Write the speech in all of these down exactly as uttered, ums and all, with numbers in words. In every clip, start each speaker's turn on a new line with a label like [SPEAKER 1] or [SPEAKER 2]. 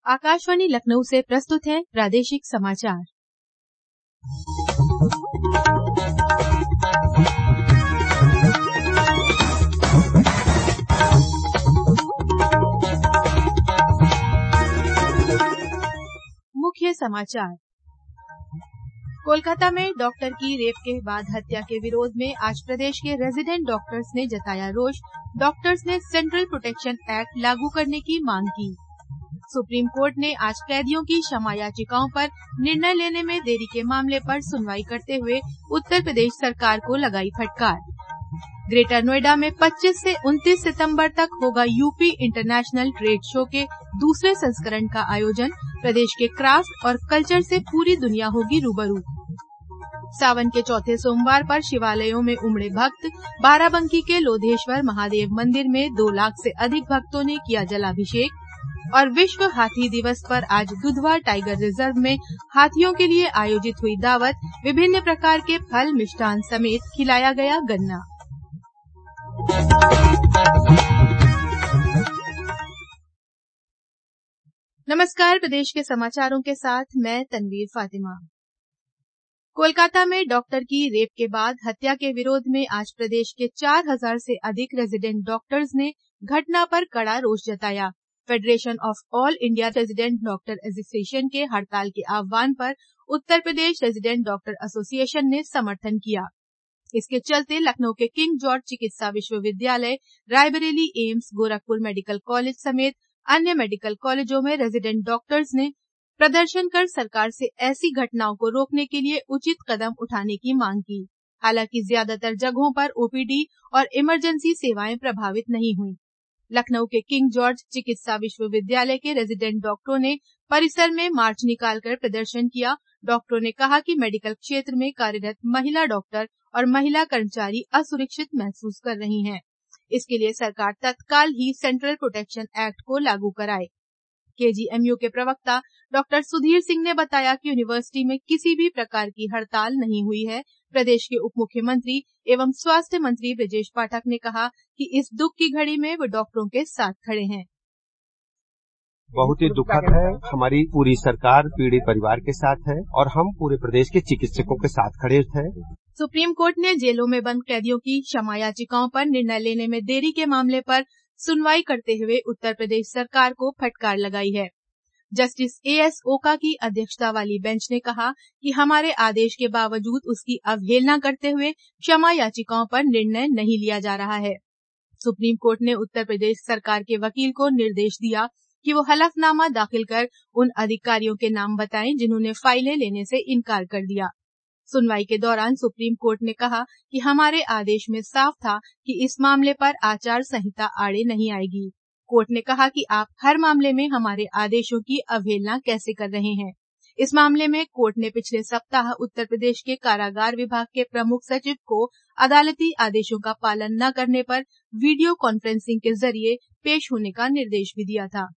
[SPEAKER 1] आकाशवाणी लखनऊ से प्रस्तुत है प्रादेशिक समाचार। मुख्य समाचार। कोलकाता में डॉक्टर की रेप के बाद हत्या के विरोध में आज प्रदेश के रेजिडेंट डॉक्टर्स ने जताया रोष। डॉक्टर्स ने सेंट्रल प्रोटेक्शन एक्ट लागू करने की मांग की। सुप्रीम कोर्ट ने आज कैदियों की क्षमा याचिकाओं पर निर्णय लेने में देरी के मामले पर सुनवाई करते हुए उत्तर प्रदेश सरकार को लगाई फटकार। ग्रेटर नोएडा में पच्चीस से उनतीस सितंबर तक होगा यूपी इंटरनेशनल ट्रेड शो के दूसरे संस्करण का आयोजन। प्रदेश के क्राफ्ट और कल्चर से पूरी दुनिया होगी रूबरू। सावन के चौथे सोमवार पर शिवालयों में उमड़े भक्त। बाराबंकी के लोधेश्वर महादेव मंदिर में दो लाख से अधिक भक्तों ने किया जलाभिषेक। और विश्व हाथी दिवस पर आज दुधवा टाइगर रिजर्व में हाथियों के लिए आयोजित हुई दावत। विभिन्न प्रकार के फल मिष्टान समेत खिलाया गया गन्ना। नमस्कार, प्रदेश के समाचारों के साथ मैं तनवीर फातिमा। कोलकाता में डॉक्टर की रेप के बाद हत्या के विरोध में आज प्रदेश के चार हजार से अधिक रेजिडेंट डॉक्टर्स ने घटना पर कड़ा रोष जताया। Federation of all India resident doctor association के हड़ताल के आह्वान पर Uttar Pradesh resident doctor association ने समर्थन किया। इसके चलते लखनऊ के किंग जॉर्ज चिकित्सा विश्वविद्यालय, Raebareli AIIMS, Gorakhpur medical college समेत अन्य मेडिकल कॉलेजों में रेजिडेंट डॉक्टर्स ने प्रदर्शन कर सरकार से ऐसी घटनाओं को रोकने के लिए उचित कदम उठाने की मांग की। हालांकि ज्यादातर जगहों पर ओपीडी और इमरजेंसी सेवाएं प्रभावित नहीं हुई। लखनऊ के किंग जॉर्ज चिकित्सा विश्वविद्यालय के रेजिडेंट डॉक्टरों ने परिसर में मार्च निकालकर प्रदर्शन किया। डॉक्टरों ने कहा कि मेडिकल क्षेत्र में कार्यरत महिला डॉक्टर और महिला कर्मचारी असुरक्षित महसूस कर रही हैं। इसके लिए सरकार तत्काल ही सेंट्रल प्रोटेक्शन एक्ट को लागू कराए। केजीएमयू के प्रवक्ता डॉक्टर सुधीर सिंह ने बताया कि यूनिवर्सिटी में किसी भी प्रकार की हड़ताल नहीं हुई है। प्रदेश के उप मुख्यमंत्री एवं स्वास्थ्य मंत्री ब्रजेश पाठक ने कहा कि इस दुख की घड़ी में वो डॉक्टरों के साथ खड़े हैं।
[SPEAKER 2] बहुत ही दुखद है। हमारी पूरी सरकार पीड़ित परिवार के साथ है और हम पूरे प्रदेश के चिकित्सकों के साथ खड़े थे।
[SPEAKER 1] सुप्रीम कोर्ट ने जेलों में बंद कैदियों की क्षमा याचिकाओं पर निर्णय लेने में देरी के मामले पर सुनवाई करते हुए उत्तर प्रदेश सरकार को फटकार लगाई है। जस्टिस एएस ओका की अध्यक्षता वाली बेंच ने कहा कि हमारे आदेश के बावजूद उसकी अवहेलना करते हुए क्षमा याचिकाओं पर निर्णय नहीं लिया जा रहा है। सुप्रीम कोर्ट ने उत्तर प्रदेश सरकार के वकील को निर्देश दिया कि वो हलफनामा दाखिल कर उन अधिकारियों के नाम बताएं जिन्होंने फाइलें लेने से इनकार कर दिया। सुनवाई के दौरान सुप्रीम कोर्ट ने कहा कि हमारे आदेश में साफ था कि इस मामले पर आचार संहिता आड़े नहीं आएगी। कोर्ट ने कहा कि आप हर मामले में हमारे आदेशों की अवहेलना कैसे कर रहे हैं। इस मामले में कोर्ट ने पिछले सप्ताह उत्तर प्रदेश के कारागार विभाग के प्रमुख सचिव को अदालती आदेशों का पालन न करने पर वीडियो कॉन्फ्रेंसिंग के जरिए पेश होने का निर्देश भी दिया था।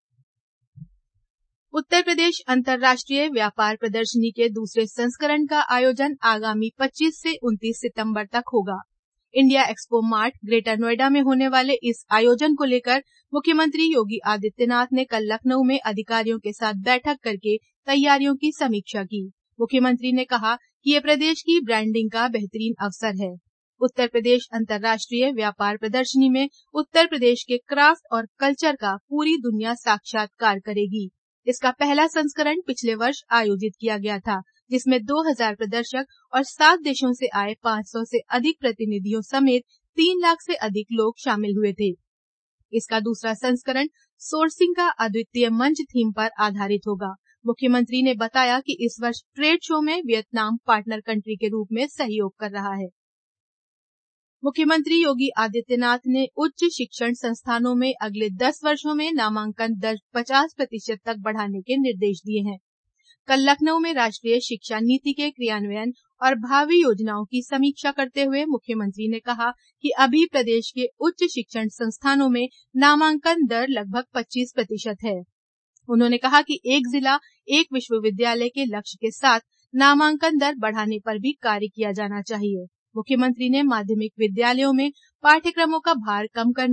[SPEAKER 1] उत्तर प्रदेश अंतर्राष्ट्रीय व्यापार प्रदर्शनी के दूसरे संस्करण का आयोजन आगामी पच्चीस से उनतीस सितंबर तक होगा। India expo mart greater Noida में होने वाले इस आयोजन को लेकर मुख्यमंत्री योगी आदित्यनाथ ने कल लखनऊ में अधिकारियों के साथ बैठक करके तैयारियों की समीक्षा की। मुख्यमंत्री ने कहा कि ये प्रदेश की ब्रांडिंग का बेहतरीन अवसर है। उत्तर प्रदेश अंतर्राष्ट्रीय व्यापार प्रदर्शनी में उत्तर प्रदेश के क्राफ्ट और कल्चर का पूरी दुनिया साक्षात्कार करेगी। इसका पहला संस्करण पिछले वर्ष आयोजित किया गया था, जिसमें दो हजार प्रदर्शक और सात देशों से आए पाँच सौ से अधिक प्रतिनिधियों समेत तीन लाख से अधिक लोग शामिल हुए थे। इसका दूसरा संस्करण सोर्सिंग का अद्वितीय मंच थीम पर आधारित होगा। मुख्यमंत्री ने बताया कि इस वर्ष ट्रेड शो में वियतनाम पार्टनर कंट्री के रूप में सहयोग कर रहा है। मुख्यमंत्री योगी आदित्यनाथ ने उच्च शिक्षण संस्थानों में अगले दस वर्षों में नामांकन दर पचास प्रतिशत तक बढ़ाने के निर्देश दिए हैं। कल लखनऊ में राष्ट्रीय शिक्षा नीति के क्रियान्वयन और भावी योजनाओं की समीक्षा करते हुए मुख्यमंत्री ने कहा कि अभी प्रदेश के उच्च शिक्षण संस्थानों में नामांकन दर लगभग पच्चीस प्रतिशत है। उन्होंने कहा कि एक जिला एक विश्वविद्यालय के लक्ष्य के साथ नामांकन दर बढ़ाने पर भी कार्य किया जाना चाहिए। मुख्यमंत्री ने माध्यमिक विद्यालयों में पाठ्यक्रमों का भार कम करने,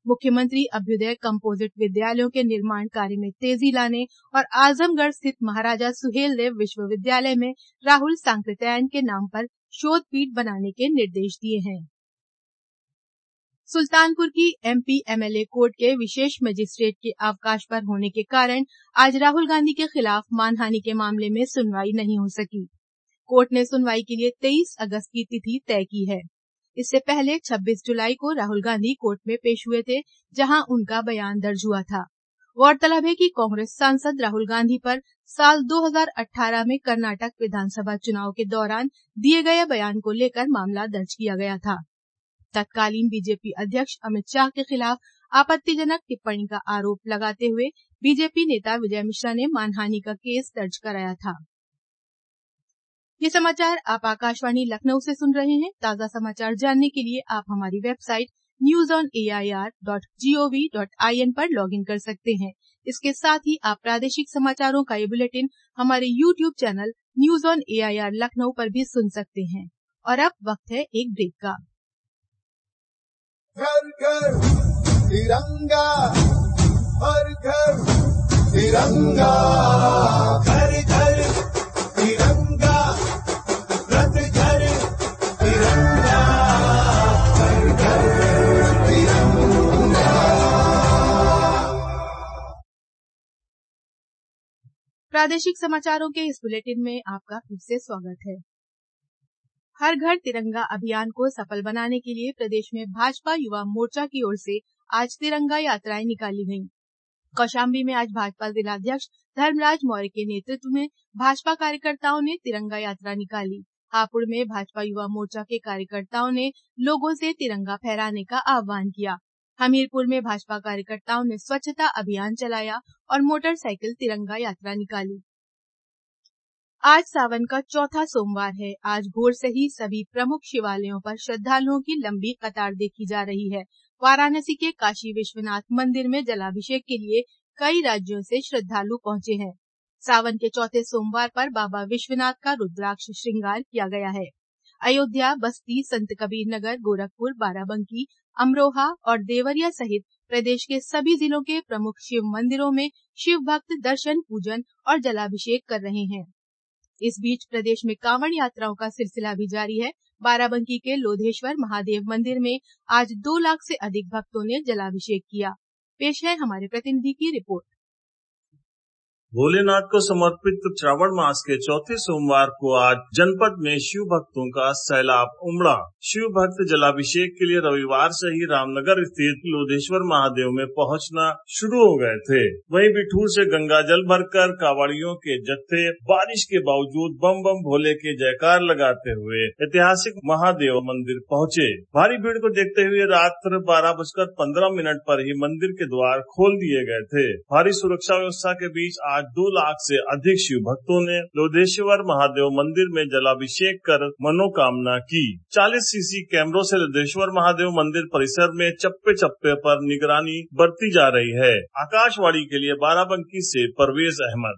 [SPEAKER 1] मुख्यमंत्री अभ्युदय कंपोजिट विद्यालयों के निर्माण कार्य में तेजी लाने और आजमगढ़ स्थित महाराजा सुहेलदेव विश्वविद्यालय में राहुल सांकृत्यायन के नाम पर शोध पीठ बनाने के निर्देश दिए हैं। सुल्तानपुर की एमपी एमएलए कोर्ट के विशेष मजिस्ट्रेट के अवकाश पर होने के कारण आज राहुल गांधी के खिलाफ मानहानि के मामले में सुनवाई नहीं हो सकी। कोर्ट ने सुनवाई के लिए तेईस अगस्त की तिथि तय की है। इससे पहले छब्बीस जुलाई को राहुल गांधी कोर्ट में पेश हुए थे, जहां उनका बयान दर्ज हुआ था। गौरतलब है कि कांग्रेस सांसद राहुल गांधी पर साल दो हज़ार अठारह में कर्नाटक विधानसभा चुनाव के दौरान दिए गए बयान को लेकर मामला दर्ज किया गया था। तत्कालीन बीजेपी अध्यक्ष अमित शाह के खिलाफ आपत्तिजनक टिप्पणी का आरोप लगाते हुए बीजेपी नेता विजय मिश्रा ने मानहानि का केस दर्ज कराया था। ये समाचार आप आकाशवाणी लखनऊ से सुन रहे हैं। ताजा समाचार जानने के लिए आप हमारी website news on A I R dot G O V dot I N पर लॉग इन कर सकते हैं। इसके साथ ही आप प्रादेशिक समाचारों का ये बुलेटिन हमारे YouTube channel news on A I R Lucknow पर भी सुन सकते हैं। और अब वक्त है एक ब्रेक का।
[SPEAKER 3] घर घर तिरंगा, हर घर तिरंगा, घर घर तिरंगा, रत घर तिरंगा, घर घर तिरंगा।
[SPEAKER 1] प्रादेशिक समाचारों के इस बुलेटिन में आपका फिर से स्वागत है। हर घर तिरंगा अभियान को सफल बनाने के लिए प्रदेश में भाजपा युवा मोर्चा की ओर से आज तिरंगा यात्राएं निकाली गईं। कौशाम्बी में आज भाजपा जिलाध्यक्ष धर्मराज मौर्य के नेतृत्व में भाजपा कार्यकर्ताओं ने तिरंगा यात्रा निकाली। हापुड़ में भाजपा युवा मोर्चा के कार्यकर्ताओं ने लोगों से तिरंगा फहराने का आह्वान किया। हमीरपुर में भाजपा कार्यकर्ताओं ने स्वच्छता अभियान चलाया और मोटरसाइकिल तिरंगा यात्रा निकाली। आज सावन का चौथा सोमवार है। आज भोर से ही सभी प्रमुख शिवालयों पर श्रद्धालुओं की लंबी कतार देखी जा रही है। वाराणसी के काशी विश्वनाथ मंदिर में जलाभिषेक के लिए कई राज्यों से श्रद्धालु पहुंचे हैं। सावन के चौथे सोमवार पर बाबा विश्वनाथ का रुद्राक्ष श्रृंगार किया गया है। अयोध्या, बस्ती, संत कबीर नगर, गोरखपुर, बाराबंकी, अमरोहा और देवरिया सहित प्रदेश के सभी जिलों के प्रमुख शिव मंदिरों में शिव भक्त दर्शन, पूजन और जलाभिषेक कर रहे हैं। इस बीच प्रदेश में कांवड़ यात्राओं का सिलसिला भी जारी है। बाराबंकी के लोधेश्वर महादेव मंदिर में आज दो लाख से अधिक भक्तों ने जलाभिषेक किया। पेश है हमारे प्रतिनिधि की रिपोर्ट।
[SPEAKER 4] भोलेनाथ को समर्पित श्रावण मास के चौथे सोमवार को आज जनपद में शिव भक्तों का सैलाब उमड़ा। शिव भक्त जलाभिषेक के लिए रविवार से ही रामनगर स्थित लोधेश्वर महादेव में पहुंचना शुरू हो गए थे। वहीं बिठूर से गंगा जल भरकर कांवड़ियों के जत्थे बारिश के बावजूद बम बम भोले के जयकार लगाते हुए ऐतिहासिक महादेव मंदिर पहुंचे। भारी भीड़ को देखते हुए रात्र बारह बजकर पंद्रह मिनट पर ही मंदिर के द्वार खोल दिए गए थे। भारी सुरक्षा व्यवस्था के बीच आज दो लाख से अधिक शिव भक्तों ने लोधेश्वर महादेव मंदिर में जलाभिषेक कर मनोकामना की। चालीस सीसी कैमरों से लोधेश्वर महादेव मंदिर परिसर में चप्पे चप्पे पर निगरानी बरती जा रही है। आकाशवाणी के लिए बाराबंकी से परवेज अहमद।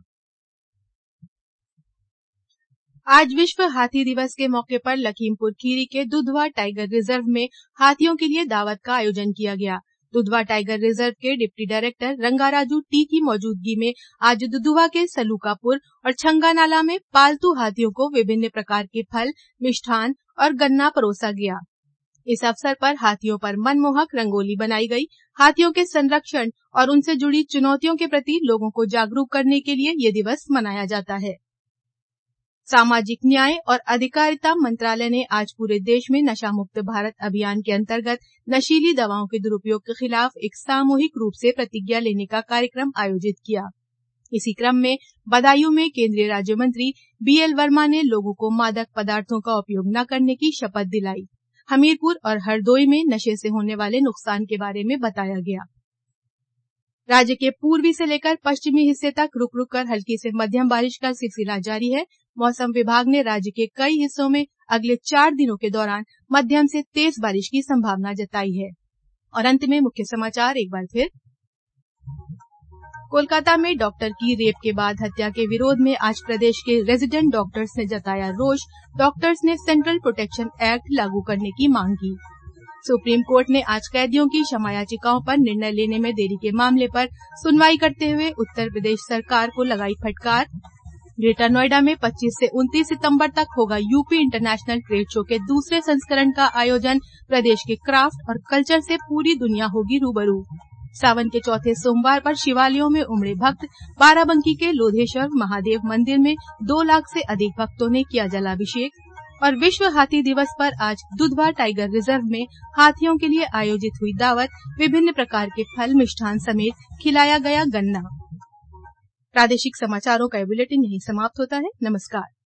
[SPEAKER 1] आज विश्व हाथी दिवस के मौके पर लखीमपुर खीरी के दुधवा टाइगर रिजर्व में हाथियों के लिए दावत का आयोजन किया गया। दुधवा टाइगर रिजर्व के डिप्टी डायरेक्टर रंगाराजू टी की मौजूदगी में आज दुधवा के सलूकापुर और छंगानाला में पालतू हाथियों को विभिन्न प्रकार के फल, मिष्ठान और गन्ना परोसा गया। इस अवसर पर हाथियों पर मनमोहक रंगोली बनाई गई। हाथियों के संरक्षण और उनसे जुड़ी चुनौतियों के प्रति लोगों को जागरूक करने के लिए ये दिवस मनाया जाता है। सामाजिक न्याय और अधिकारिता मंत्रालय ने आज पूरे देश में नशा मुक्त भारत अभियान के अंतर्गत नशीली दवाओं के दुरुपयोग के खिलाफ एक सामूहिक रूप से प्रतिज्ञा लेने का कार्यक्रम आयोजित किया। इसी क्रम में बदायूं में केंद्रीय राज्य मंत्री बी एल वर्मा ने लोगों को मादक पदार्थों का उपयोग न करने की शपथ दिलाई। हमीरपुर और हरदोई में नशे से होने वाले नुकसान के बारे में बताया गया। राज्य के पूर्वी से लेकर पश्चिमी हिस्से तक रुक रुक कर हल्की से मध्यम बारिश का सिलसिला जारी है। मौसम विभाग ने राज्य के कई हिस्सों में अगले चार दिनों के दौरान मध्यम से तेज बारिश की संभावना जताई है। और अंत में मुख्य समाचार एक बार फिर। कोलकाता में डॉक्टर की रेप के बाद हत्या के विरोध में आज प्रदेश के रेजिडेंट डॉक्टर्स ने जताया रोष। डॉक्टर्स ने सेंट्रल प्रोटेक्शन एक्ट लागू करने की मांग की। सुप्रीम कोर्ट ने आज कैदियों की क्षमा याचिकाओं पर निर्णय लेने में देरी के मामले पर सुनवाई करते हुए उत्तर प्रदेश सरकार को लगाई फटकार। ग्रेटर नोएडा में पच्चीस से उनतीस सितंबर तक होगा यूपी इंटरनेशनल ट्रेड शो के दूसरे संस्करण का आयोजन। प्रदेश के क्राफ्ट और कल्चर से पूरी दुनिया होगी रूबरू। सावन के चौथे सोमवार पर शिवालयों में उमड़े भक्त। बाराबंकी के लोधेश्वर महादेव मंदिर में दो लाख से अधिक भक्तों ने किया जलाभिषेक। और विश्व हाथी दिवस पर आज दुधवा टाइगर रिजर्व में हाथियों के लिए आयोजित हुई दावत। विभिन्न प्रकार के फल मिष्ठान समेत खिलाया गया गन्ना। प्रादेशिक समाचारों का बुलेटिन यहीं समाप्त होता है। नमस्कार।